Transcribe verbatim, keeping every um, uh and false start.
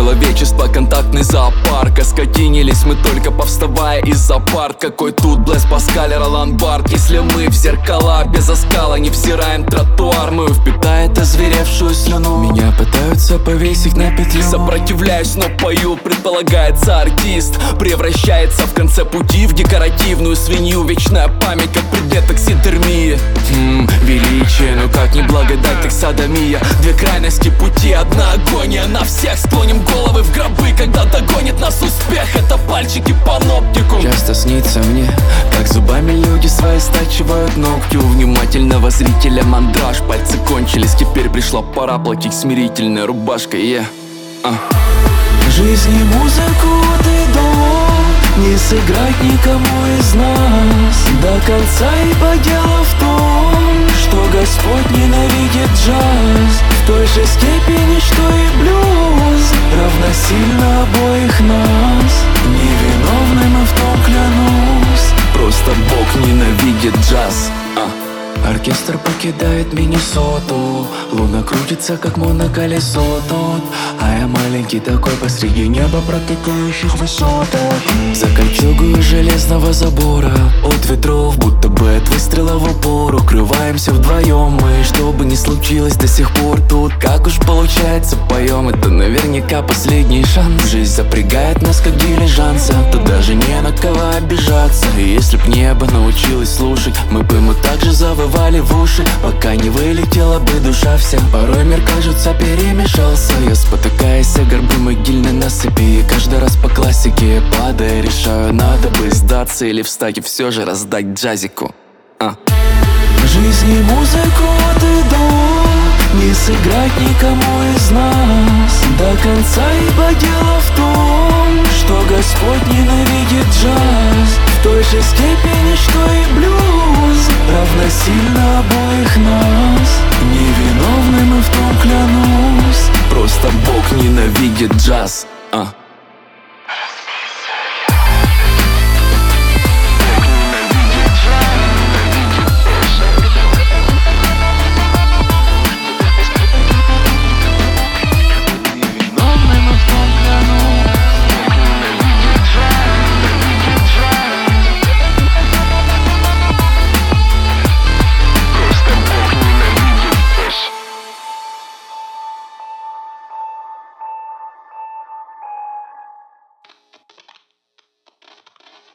человечества контактный зоопарк. Оскотинились мы только повставая из-за парт. Какой тут Блэс Паскаль, Ролан Барт. Если мы в зеркала без оскала не взираем тротуар, мы впитает озверевшую слюну. Меня пытаются повесить на петлю. Сопротивляюсь, но пою, предполагается артист превращается в конце пути в декоративную свинью. Вечная память как предмет таксидермии. Хм, величие, ну как не благодать, так садомия. Две крайности пути, одна агония на всех. Склоним головы в гробы, когда догонит нас успех. Это пальчики паноптикум. Часто снится мне, как зубами люди свои стачивают ногти у внимательного зрителя. Мандраж, пальцы кончились, теперь пришла пора платить смирительной рубашкой. Yeah. uh. Жизни музыку от и до не сыграть никому из нас до конца, ибо дело в том, что Господь ненавидит джаз в той же степени, что и блюз. Равносильно обоих нас, невиновны мы в том, клянусь. Просто Бог ненавидит джаз. uh. Оркестр покидает Миннесоту, луна крутится, как моноколесо тут, а я маленький такой посреди неба протыкающих высотах. За кольчугой железного забора от ветров, будто бы от выстрела в упор, укрываемся вдвоем мы, что бы ни случилось до сих пор тут. Как уж получается, поем, это наверняка последний шанс. Жизнь запрягает нас, как дилижанса, тут даже не на кого обижаться. И если б небо научилось слушать, мы бы ему так же завывали в уши, пока не вылетела бы душа вся. Порой мир, кажется, перемешался. Я спотыкаясь о горбы могильной насыпи, и каждый раз по классике падая решаю, надо бы сдаться или встать и все же раздать джазику. а. Жизни музыку от и до не сыграть никому из нас до конца, ибо дело в том, что Господь ненавидит джаз в той же степени, что и блюз. Равносильно обоих нас, невиновны мы в том, клянусь. Просто Бог ненавидит джаз.